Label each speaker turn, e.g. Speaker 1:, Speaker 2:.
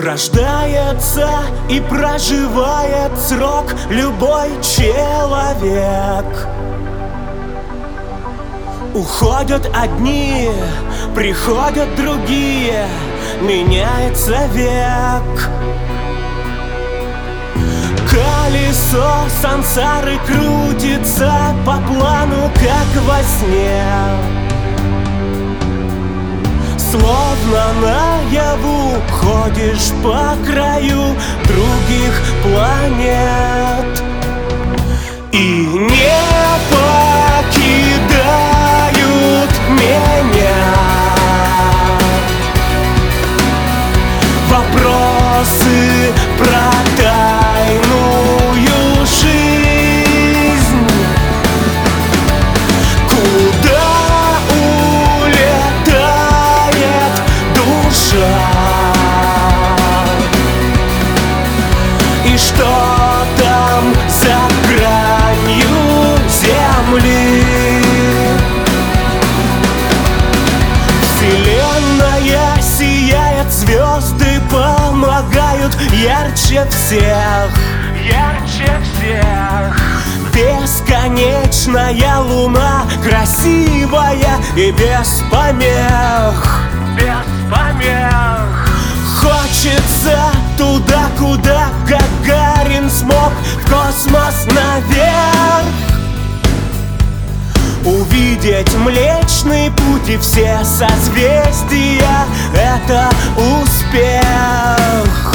Speaker 1: Рождается и проживает срок любой человек. Уходят одни, приходят другие, меняется век. Колесо сансары крутится по плану, как во сне. Словно наяву ходишь по краю других планет и не покидают меня вопросы про тайную жизнь. Куда и что там за гранью земли? Вселенная сияет, звезды помогают ярче всех. Ярче всех. Бесконечная луна, красивая и без помех. Без помех. Хочется туда, куда Гагарин смог, в космос наверх. Увидеть Млечный Путь и все созвездия — это успех.